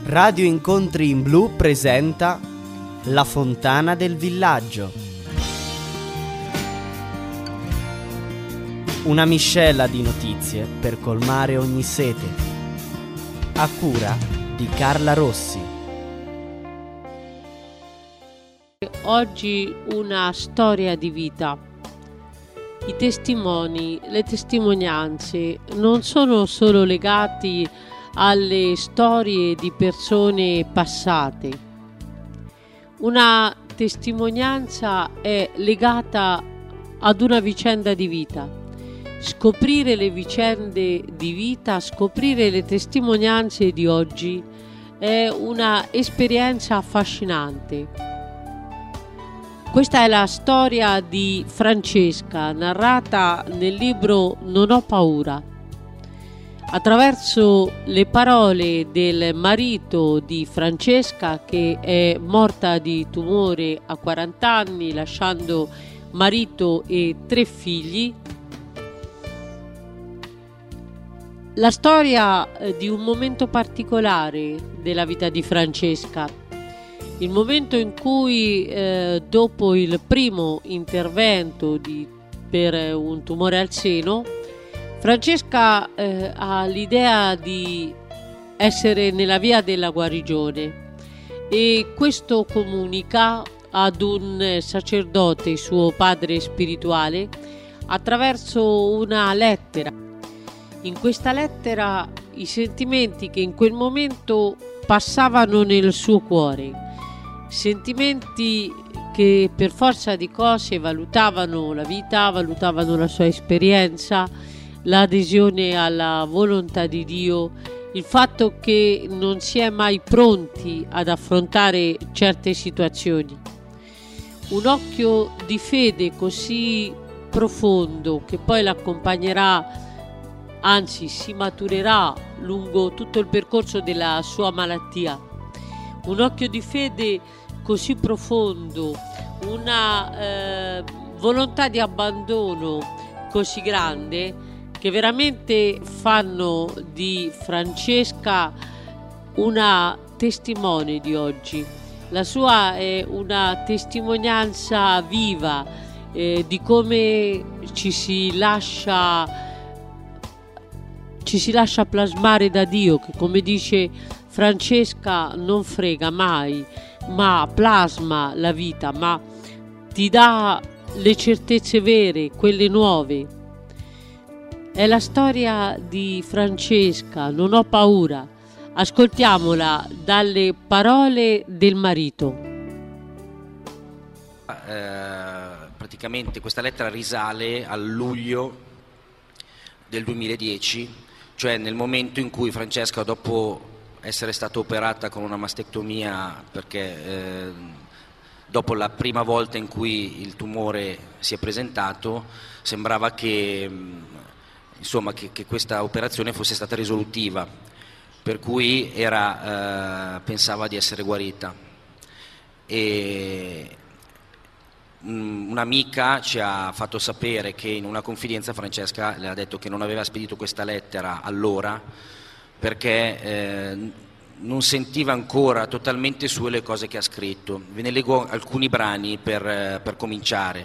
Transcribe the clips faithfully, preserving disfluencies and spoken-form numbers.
Radio Incontri in Blu presenta La fontana del villaggio. Una miscela di notizie per colmare ogni sete. A cura di Carla Rossi. Oggi una storia di vita. I testimoni, le testimonianze non sono solo legati alle storie di persone passate. Una testimonianza è legata ad una vicenda di vita. Scoprire le vicende di vita, scoprire le testimonianze di oggi è una esperienza affascinante. Questa è la storia di Francesca, narrata nel libro Non ho paura. Attraverso le parole del marito di Francesca, che è morta di tumore a quaranta anni, lasciando marito e tre figli, la storia di un momento particolare della vita di Francesca. Il momento in cui, eh, dopo il primo intervento di, per un tumore al seno, Francesca eh, ha l'idea di essere nella via della guarigione e questo comunica ad un sacerdote, suo padre spirituale, attraverso una lettera. In questa lettera i sentimenti che in quel momento passavano nel suo cuore, sentimenti che per forza di cose valutavano la vita, valutavano la sua esperienza, l'adesione alla volontà di Dio, il fatto che non si è mai pronti ad affrontare certe situazioni. Un occhio di fede così profondo che poi l'accompagnerà, anzi si maturerà lungo tutto il percorso della sua malattia. Un occhio di fede così profondo, una eh, volontà di abbandono così grande che veramente fanno di Francesca una testimone di oggi. La sua è una testimonianza viva eh, di come ci si lascia ci si lascia plasmare da Dio, che, come dice Francesca, non frega mai, ma plasma la vita, ma ti dà le certezze vere, quelle nuove. È la storia di Francesca, non ho paura. Ascoltiamola dalle parole del marito. Eh, praticamente questa lettera risale a luglio del duemiladieci, cioè nel momento in cui Francesca, dopo essere stata operata con una mastectomia, perché eh, dopo la prima volta in cui il tumore si è presentato sembrava che, insomma, che, che questa operazione fosse stata risolutiva, per cui era, eh, pensava di essere guarita. E un'amica ci ha fatto sapere che in una confidenza Francesca le ha detto che non aveva spedito questa lettera allora perché eh, non sentiva ancora totalmente sue le cose che ha scritto. Ve ne leggo alcuni brani per, eh, per cominciare.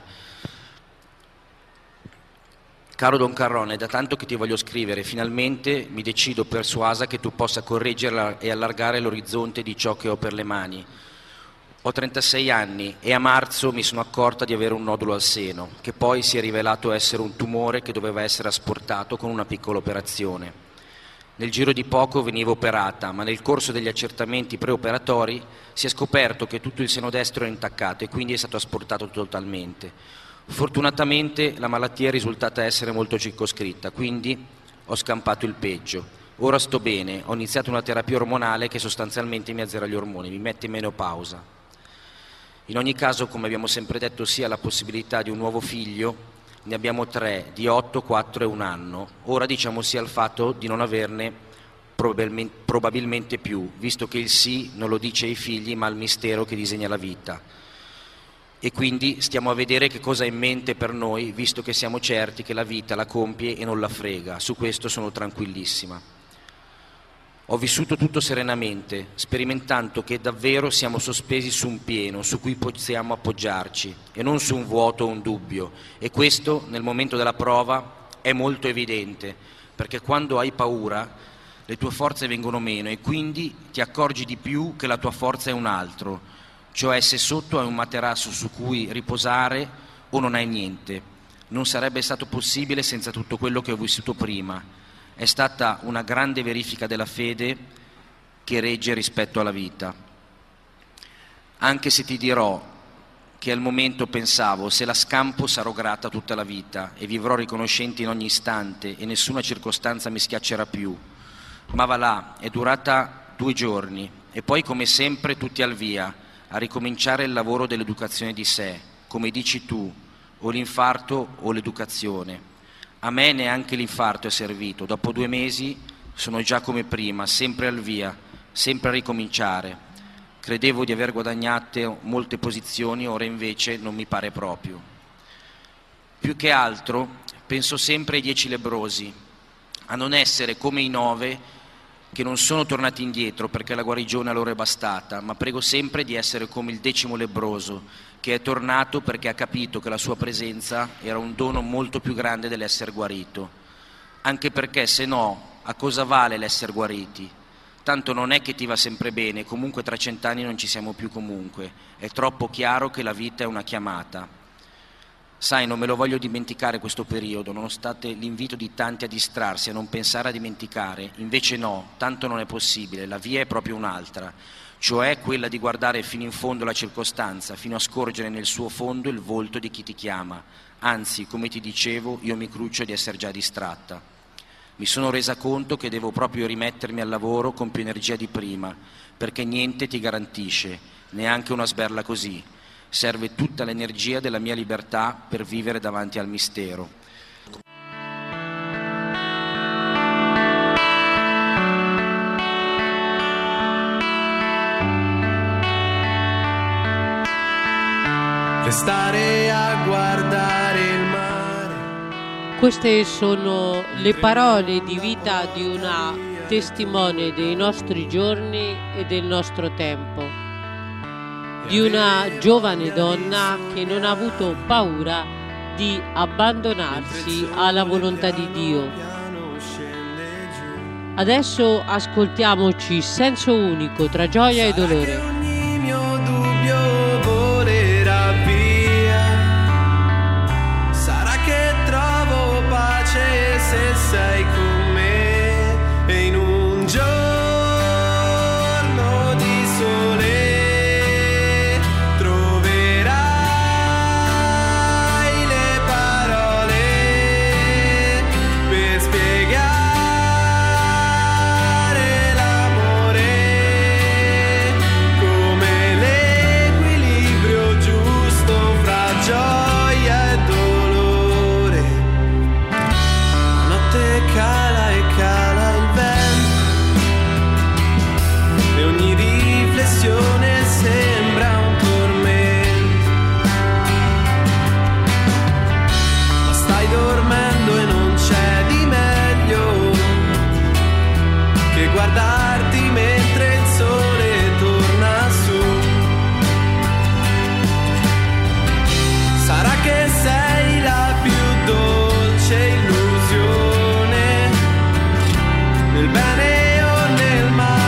Caro Don Carrone, da tanto che ti voglio scrivere, finalmente mi decido persuasa che tu possa correggere e allargare l'orizzonte di ciò che ho per le mani. Ho trentasei anni e a marzo mi sono accorta di avere un nodulo al seno, che poi si è rivelato essere un tumore che doveva essere asportato con una piccola operazione. Nel giro di poco venivo operata, ma nel corso degli accertamenti preoperatori si è scoperto che tutto il seno destro è intaccato e quindi è stato asportato totalmente. Fortunatamente la malattia è risultata essere molto circoscritta, quindi ho scampato il peggio. Ora sto bene, ho iniziato una terapia ormonale che sostanzialmente mi azzera gli ormoni, mi mette in menopausa. In ogni caso, come abbiamo sempre detto, sia la possibilità di un nuovo figlio, ne abbiamo tre, di otto, quattro e un anno. Ora diciamo sì al fatto di non averne probabilmente, probabilmente più, visto che il sì non lo dice ai figli ma al mistero che disegna la vita. e quindi stiamo a vedere che cosa ha in mente per noi, visto che siamo certi che la vita la compie e non la frega. Su questo sono tranquillissima. Ho vissuto tutto serenamente, sperimentando che davvero siamo sospesi su un pieno su cui possiamo appoggiarci e non su un vuoto o un dubbio. E questo, nel momento della prova, è molto evidente, perché quando hai paura le tue forze vengono meno e quindi ti accorgi di più che la tua forza è un altro, cioè se sotto hai un materasso su cui riposare o non hai niente. Non sarebbe stato possibile senza tutto quello che ho vissuto prima. È stata una grande verifica della fede che regge rispetto alla vita. Anche se ti dirò che al momento pensavo: se la scampo sarò grata tutta la vita e vivrò riconoscente in ogni istante e nessuna circostanza mi schiaccerà più. Ma va là, è durata due giorni e poi come sempre tutti al via, a ricominciare il lavoro dell'educazione di sé, come dici tu, o l'infarto o l'educazione. A me neanche l'infarto è servito, dopo due mesi sono già come prima, sempre al via, sempre a ricominciare. Credevo di aver guadagnato molte posizioni, ora invece non mi pare proprio. Più che altro penso sempre ai dieci lebbrosi, a non essere come i nove che non sono tornati indietro perché la guarigione a loro è bastata, ma prego sempre di essere come il decimo lebbroso, che è tornato perché ha capito che la sua presenza era un dono molto più grande dell'essere guarito. Anche perché se no, a cosa vale l'essere guariti? Tanto non è che ti va sempre bene, comunque tra cent'anni non ci siamo più comunque. È troppo chiaro che la vita è una chiamata. Sai, non me lo voglio dimenticare questo periodo, nonostante l'invito di tanti a distrarsi, a non pensare a dimenticare. Invece no, tanto non è possibile, la via è proprio un'altra, cioè quella di guardare fino in fondo la circostanza, fino a scorgere nel suo fondo il volto di chi ti chiama. Anzi, come ti dicevo, io mi cruccio di essere già distratta. Mi sono resa conto che devo proprio rimettermi al lavoro con più energia di prima, perché niente ti garantisce, neanche una sberla così. Serve tutta l'energia della mia libertà per vivere davanti al mistero. Restare a guardare il mare. Queste sono le parole di vita di una testimone dei nostri giorni e del nostro tempo, di una giovane donna che non ha avuto paura di abbandonarsi alla volontà di Dio. Adesso ascoltiamoci Senso unico tra gioia e dolore. Ogni mio dubbio volerà via. Sarà che trovo pace se sei con me e in un giorno di sole sembra un tormento, ma stai dormendo e non c'è di meglio che guardarti mentre il sole torna su. Sarà che sei la più dolce illusione, nel bene o nel male.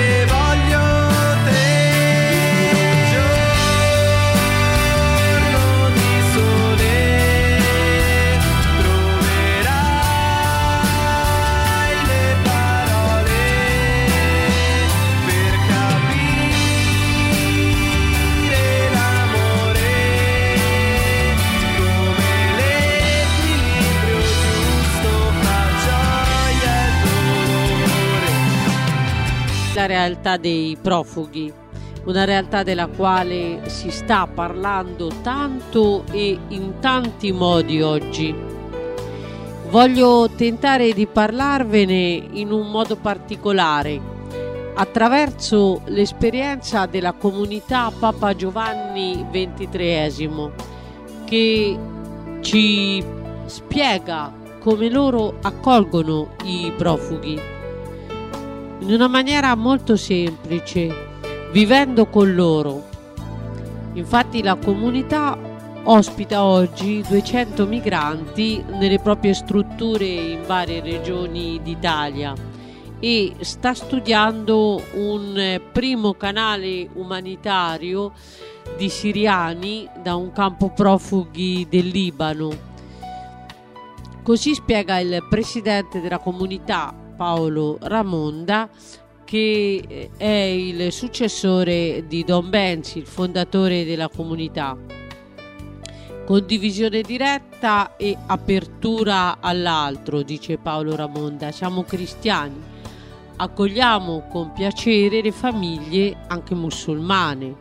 La realtà dei profughi, una realtà della quale si sta parlando tanto e in tanti modi oggi. Voglio tentare di parlarvene in un modo particolare, attraverso l'esperienza della comunità Papa Giovanni ventitreesimo, che ci spiega come loro accolgono i profughi. in una maniera molto semplice, vivendo con loro. Infatti la comunità ospita oggi duecento migranti nelle proprie strutture in varie regioni d'Italia e sta studiando un primo canale umanitario di siriani da un campo profughi del Libano. Così spiega il presidente della comunità, Paolo Ramonda, che è il successore di Don Benzi, il fondatore della comunità. Condivisione diretta e apertura all'altro, dice Paolo Ramonda. Siamo cristiani, accogliamo con piacere le famiglie anche musulmane.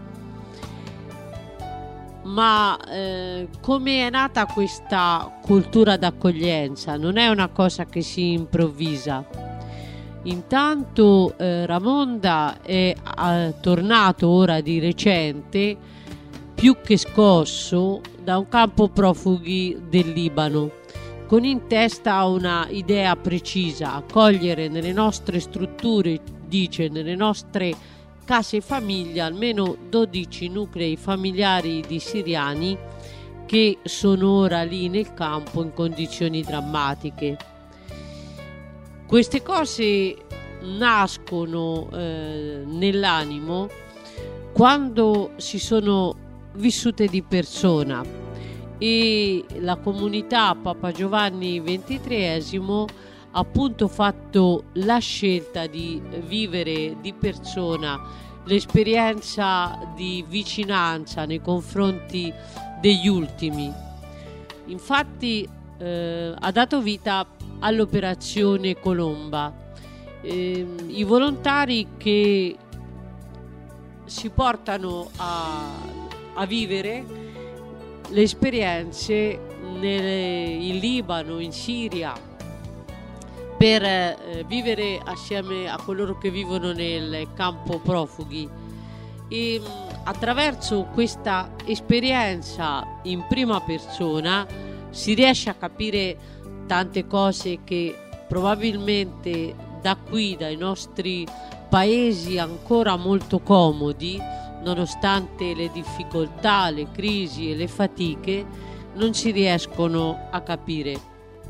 Ma eh, come è nata questa cultura d'accoglienza? Non è una cosa che si improvvisa. Intanto eh, Ramonda è eh, tornato ora di recente, più che scosso, da un campo profughi del Libano, con in testa una idea precisa: accogliere nelle nostre strutture, dice, nelle nostre case famiglia, almeno dodici nuclei familiari di siriani che sono ora lì nel campo in condizioni drammatiche. Queste cose nascono eh, nell'animo quando si sono vissute di persona, e la comunità Papa Giovanni ventitreesimo ha appunto fatto la scelta di vivere di persona l'esperienza di vicinanza nei confronti degli ultimi. Infatti eh, ha dato vita all'operazione Colomba, eh, i volontari che si portano a, a vivere le esperienze nel, in Libano, in Siria, per eh, vivere assieme a coloro che vivono nel campo profughi, e mh, attraverso questa esperienza in prima persona si riesce a capire tante cose che probabilmente da qui, dai nostri paesi ancora molto comodi, nonostante le difficoltà, le crisi e le fatiche, non si riescono a capire.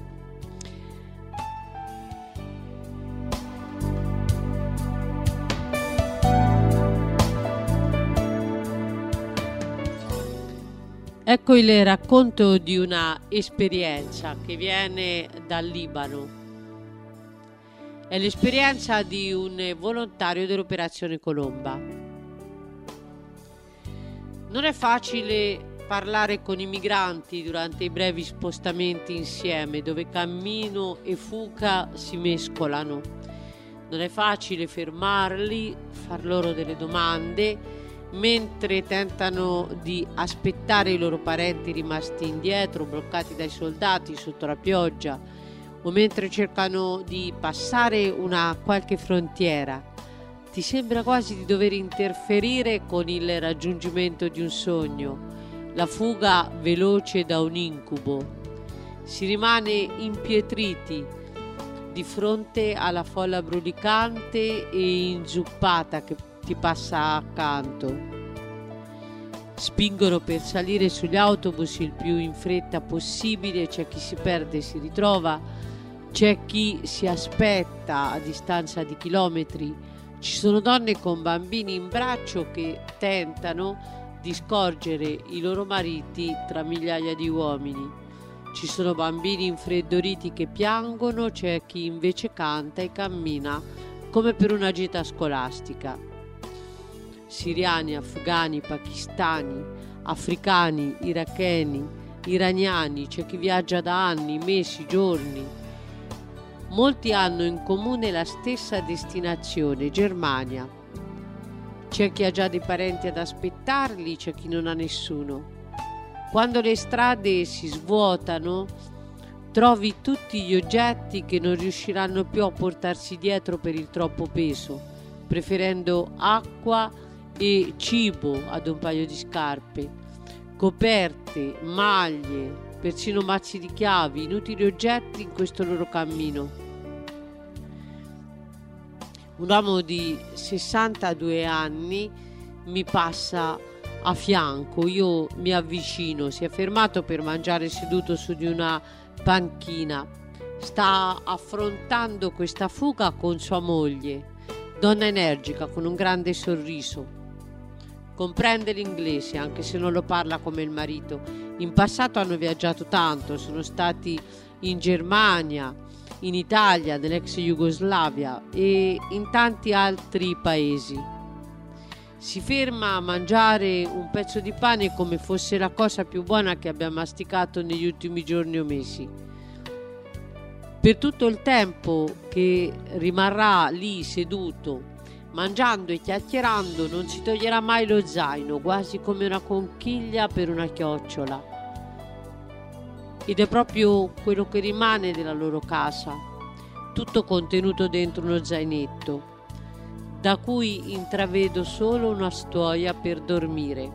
Ecco il racconto di una esperienza che viene dal Libano. È l'esperienza di un volontario dell'operazione Colomba. Non è facile parlare con i migranti durante i brevi spostamenti insieme, dove cammino e fuga si mescolano. Non è facile fermarli, far loro delle domande, mentre tentano di aspettare i loro parenti rimasti indietro, bloccati dai soldati sotto la pioggia, o mentre cercano di passare una qualche frontiera. Ti sembra quasi di dover interferire con il raggiungimento di un sogno, la fuga veloce da un incubo. Si rimane impietriti di fronte alla folla brulicante e inzuppata che ti passa accanto. Spingono per salire sugli autobus il più in fretta possibile, c'è chi si perde e si ritrova, c'è chi si aspetta a distanza di chilometri, ci sono donne con bambini in braccio che tentano di scorgere i loro mariti tra migliaia di uomini, ci sono bambini infreddoliti che piangono, c'è chi invece canta e cammina come per una gita scolastica. Siriani, afghani, pakistani, africani, iracheni, iraniani, c'è chi viaggia da anni, mesi, giorni. Molti hanno in comune la stessa destinazione, Germania. C'è chi ha già dei parenti ad aspettarli, c'è chi non ha nessuno. Quando le strade si svuotano, trovi tutti gli oggetti che non riusciranno più a portarsi dietro per il troppo peso, preferendo acqua e cibo ad un paio di scarpe, coperte, maglie, persino mazzi di chiavi, inutili oggetti in questo loro cammino. Un uomo di sessantadue anni mi passa a fianco, io mi avvicino, si è fermato per mangiare seduto su di una panchina. Sta affrontando questa fuga con sua moglie, donna energica con un grande sorriso. Comprende l'inglese anche se non lo parla come il marito. In passato hanno viaggiato tanto, sono stati in Germania, in Italia, nell'ex Jugoslavia e in tanti altri paesi. Si ferma a mangiare un pezzo di pane come fosse la cosa più buona che abbia masticato negli ultimi giorni o mesi. Per tutto il tempo che rimarrà lì seduto, mangiando e chiacchierando, non si toglierà mai lo zaino, quasi come una conchiglia per una chiocciola. Ed è proprio quello che rimane della loro casa, tutto contenuto dentro uno zainetto, da cui intravedo solo una stuoia per dormire.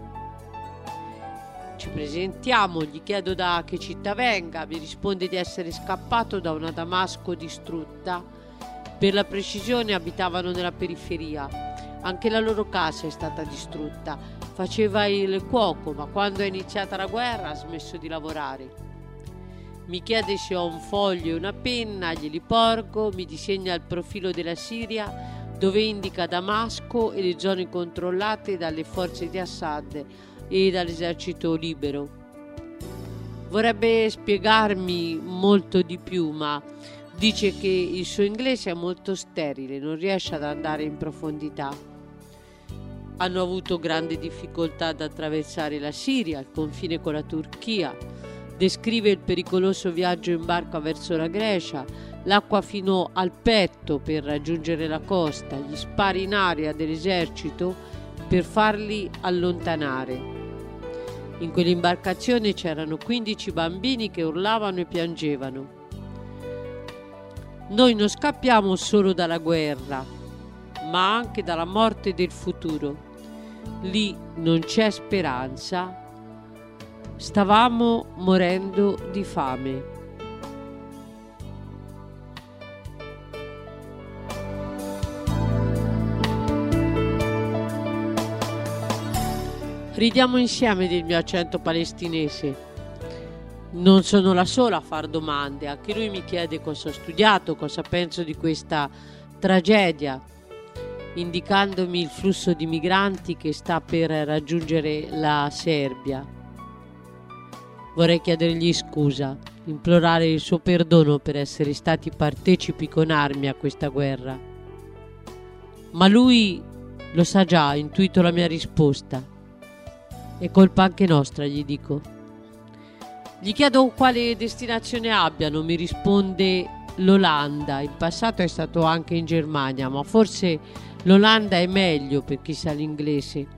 Ci presentiamo, gli chiedo da che città venga, mi risponde di essere scappato da una Damasco distrutta. Per la precisione abitavano nella periferia, anche la loro casa è stata distrutta. Faceva il cuoco, ma quando è iniziata la guerra ha smesso di lavorare. Mi chiede se ho un foglio e una penna, glieli porgo, mi disegna il profilo della Siria dove indica Damasco e le zone controllate dalle forze di Assad e dall'esercito libero. Vorrebbe spiegarmi molto di più, ma dice che il suo inglese è molto sterile, non riesce ad andare in profondità. Hanno avuto grande difficoltà ad attraversare la Siria, il confine con la Turchia. Descrive il pericoloso viaggio in barca verso la Grecia, l'acqua fino al petto per raggiungere la costa, gli spari in aria dell'esercito per farli allontanare. In quell'imbarcazione c'erano quindici bambini che urlavano e piangevano. Noi non scappiamo solo dalla guerra, ma anche dalla morte del futuro. Lì non c'è speranza. Stavamo morendo di fame. Ridiamo insieme del mio accento palestinese. Non sono la sola a far domande, anche lui mi chiede cosa ho studiato, cosa penso di questa tragedia, indicandomi il flusso di migranti che sta per raggiungere la Serbia. Vorrei chiedergli scusa, implorare il suo perdono per essere stati partecipi con armi a questa guerra. Ma lui lo sa già, ha intuito la mia risposta. È colpa anche nostra, gli dico. Gli chiedo quale destinazione abbiano, mi risponde l'Olanda. In passato è stato anche in Germania, ma forse l'Olanda è meglio per chi sa l'inglese.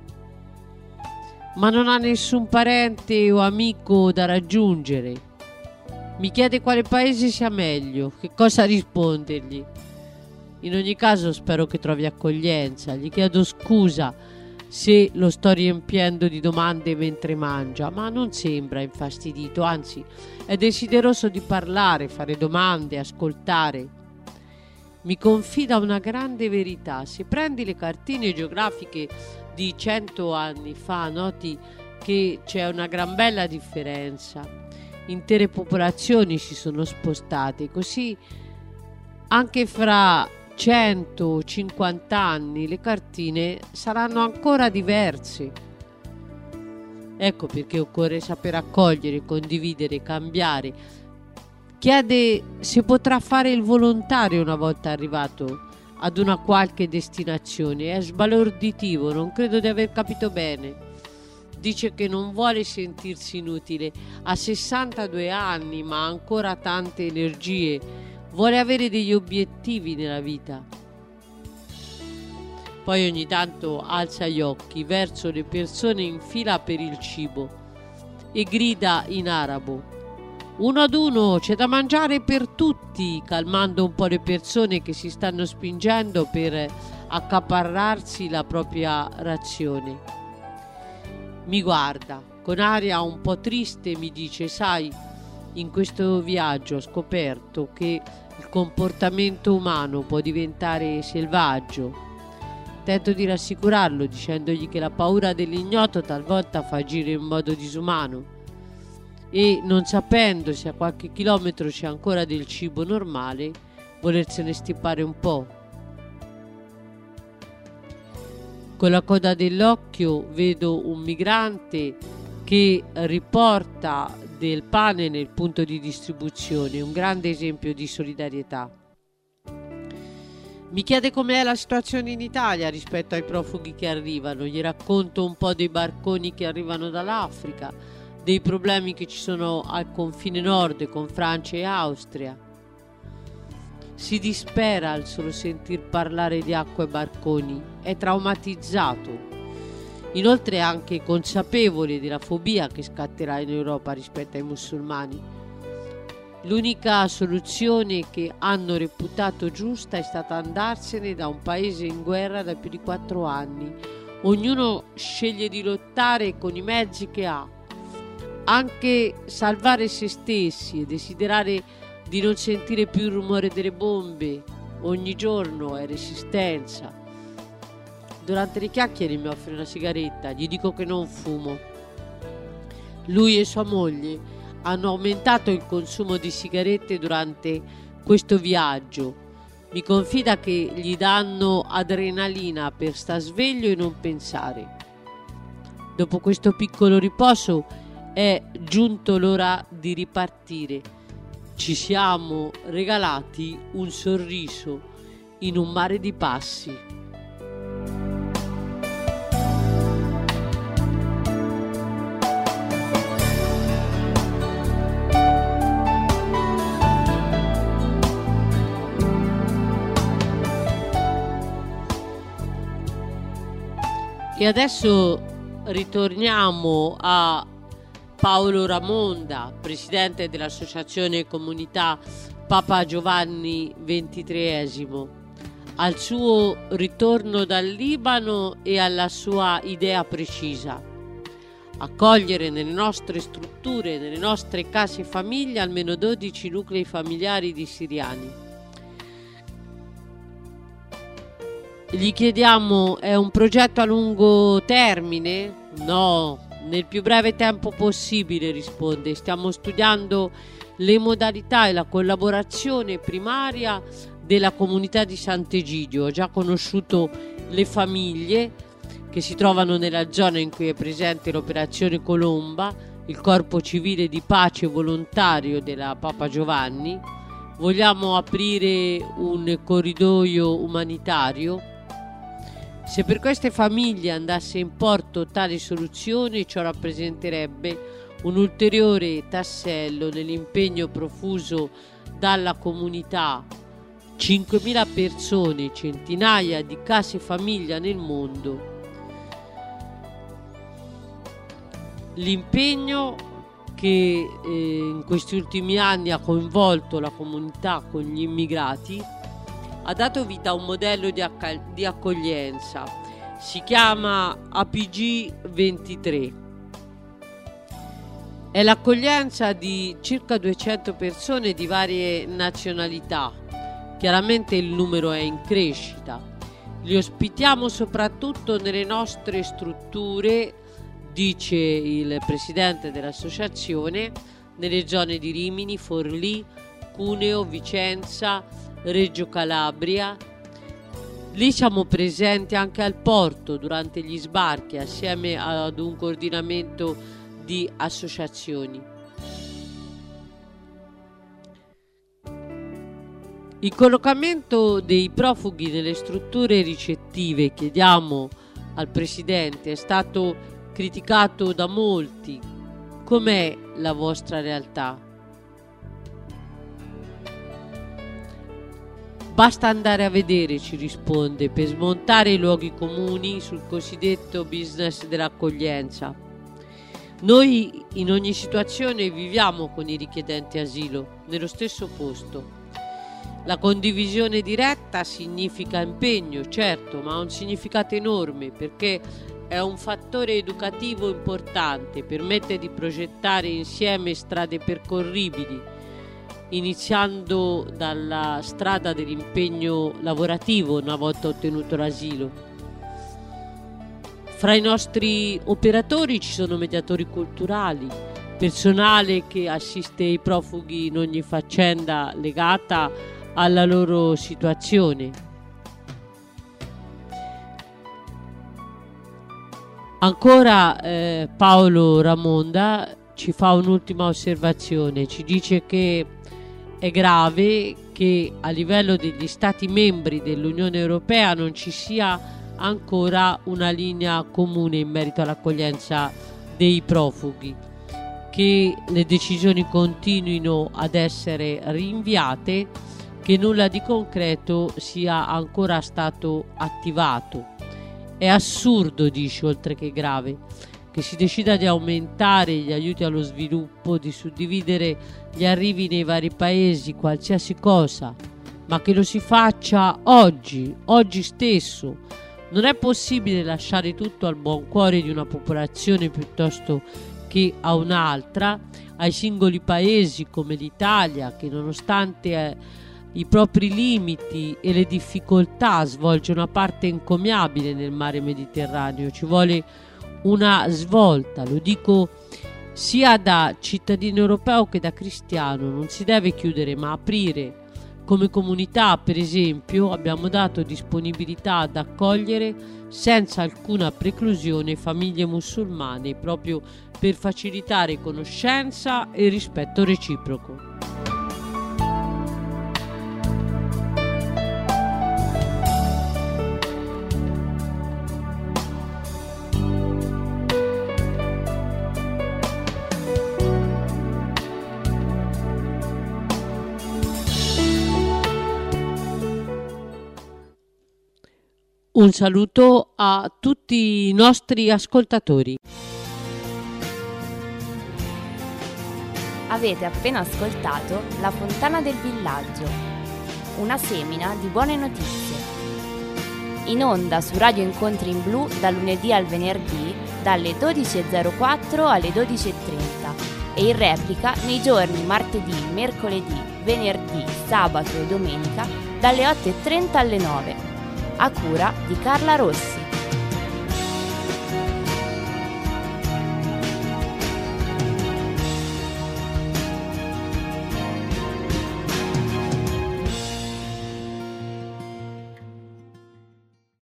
Ma non ha nessun parente o amico da raggiungere. Mi chiede quale paese sia meglio, che cosa rispondergli. In ogni caso spero che trovi accoglienza. Gli chiedo scusa se lo sto riempiendo di domande mentre mangia, ma non sembra infastidito, anzi è desideroso di parlare, fare domande, ascoltare. Mi confida una grande verità: se prendi le cartine geografiche di cento anni fa, noti che c'è una gran bella differenza. Intere popolazioni si sono spostate, così anche fra centocinquanta anni le cartine saranno ancora diverse. Ecco perché occorre saper accogliere, condividere, cambiare. Chiede se potrà fare il volontario una volta arrivato ad una qualche destinazione. È sbalorditivo, non credo di aver capito bene. Dice che non vuole sentirsi inutile, ha sessantadue anni ma ha ancora tante energie, vuole avere degli obiettivi nella vita. Poi ogni tanto alza gli occhi verso le persone in fila per il cibo e grida in arabo: uno ad uno, c'è da mangiare per tutti, calmando un po' le persone che si stanno spingendo per accaparrarsi la propria razione. Mi guarda con aria un po' triste e mi dice: sai, In questo viaggio ho scoperto che il comportamento umano può diventare selvaggio. Tento di rassicurarlo dicendogli che la paura dell'ignoto talvolta fa agire in modo disumano e, non sapendo se a qualche chilometro c'è ancora del cibo normale, volersene stippare un po'. Con la coda dell'occhio vedo un migrante che riporta del pane nel punto di distribuzione, un grande esempio di solidarietà. Mi chiede com'è la situazione in Italia rispetto ai profughi che arrivano, gli racconto un po' dei barconi che arrivano dall'Africa, dei problemi che ci sono al confine nord con Francia e Austria. Si dispera al solo sentir parlare di acqua e barconi, è traumatizzato. Inoltre è anche consapevole della fobia che scatterà in Europa rispetto ai musulmani. L'unica soluzione che hanno reputato giusta è stata andarsene da un paese in guerra da più di quattro anni. Ognuno sceglie di lottare con i mezzi che ha. Anche salvare se stessi e desiderare di non sentire più il rumore delle bombe ogni giorno è resistenza. Durante le chiacchiere mi offre una sigaretta, gli dico che non fumo. Lui e sua moglie hanno aumentato il consumo di sigarette durante questo viaggio. Mi confida che gli danno adrenalina per star sveglio e non pensare. Dopo questo piccolo riposo è giunto l'ora di ripartire. Ci siamo regalati un sorriso in un mare di passi. E adesso ritorniamo a Paolo Ramonda, presidente dell'Associazione Comunità Papa Giovanni ventitreesimo, al suo ritorno dal Libano e alla sua idea precisa: accogliere nelle nostre strutture, nelle nostre case famiglia, almeno dodici nuclei familiari di siriani. Gli chiediamo: è un progetto a lungo termine? No, nel più breve tempo possibile, risponde. Stiamo studiando le modalità e la collaborazione primaria della comunità di Sant'Egidio. Ho già conosciuto le famiglie che si trovano nella zona in cui è presente l'operazione Colomba, il corpo civile di pace volontario della Papa Giovanni. Vogliamo aprire un corridoio umanitario. Se per queste famiglie andasse in porto tale soluzione, ciò rappresenterebbe un ulteriore tassello nell'impegno profuso dalla comunità. cinquemila persone, centinaia di case famiglia nel mondo. L'impegno che eh, in questi ultimi anni ha coinvolto la comunità con gli immigrati ha dato vita a un modello di, acc- di accoglienza. Si chiama A P G ventitré. È l'accoglienza di circa duecento persone di varie nazionalità. Chiaramente il numero è in crescita. Li ospitiamo soprattutto nelle nostre strutture, dice il presidente dell'associazione, nelle zone di Rimini, Forlì, Cuneo, Vicenza, Reggio Calabria. Lì siamo presenti anche al porto durante gli sbarchi assieme ad un coordinamento di associazioni. Il collocamento dei profughi nelle strutture ricettive, chiediamo al Presidente, è stato criticato da molti. Com'è la vostra realtà? Basta andare a vedere, ci risponde, per smontare i luoghi comuni sul cosiddetto business dell'accoglienza. Noi in ogni situazione viviamo con i richiedenti asilo, nello stesso posto. La condivisione diretta significa impegno, certo, ma ha un significato enorme, perché è un fattore educativo importante, permette di progettare insieme strade percorribili, iniziando dalla strada dell'impegno lavorativo una volta ottenuto l'asilo. Fra i nostri operatori ci sono mediatori culturali, personale che assiste i profughi in ogni faccenda legata alla loro situazione. Ancora eh, Paolo Ramonda ci fa un'ultima osservazione, ci dice che è grave che a livello degli Stati membri dell'Unione Europea non ci sia ancora una linea comune in merito all'accoglienza dei profughi, che le decisioni continuino ad essere rinviate, che nulla di concreto sia ancora stato attivato. È assurdo, dice, oltre che grave, che si decida di aumentare gli aiuti allo sviluppo, di suddividere gli arrivi nei vari paesi, qualsiasi cosa, ma che lo si faccia oggi, oggi stesso. Non è possibile lasciare tutto al buon cuore di una popolazione piuttosto che a un'altra, ai singoli paesi come l'Italia, che nonostante eh, i propri limiti e le difficoltà svolge una parte encomiabile nel mare Mediterraneo. Ci vuole una svolta, lo dico sia da cittadino europeo che da cristiano. Non si deve chiudere ma aprire. Come comunità, per esempio, abbiamo dato disponibilità ad accogliere senza alcuna preclusione famiglie musulmane, proprio per facilitare conoscenza e rispetto reciproco. Un saluto a tutti i nostri ascoltatori. Avete appena ascoltato La Fontana del Villaggio, una semina di buone notizie. In onda su Radio Incontri in Blu dal lunedì al venerdì dalle dodici e zero quattro alle dodici e trenta e in replica nei giorni martedì, mercoledì, venerdì, sabato e domenica dalle otto e trenta alle nove. A cura di Carla Rossi.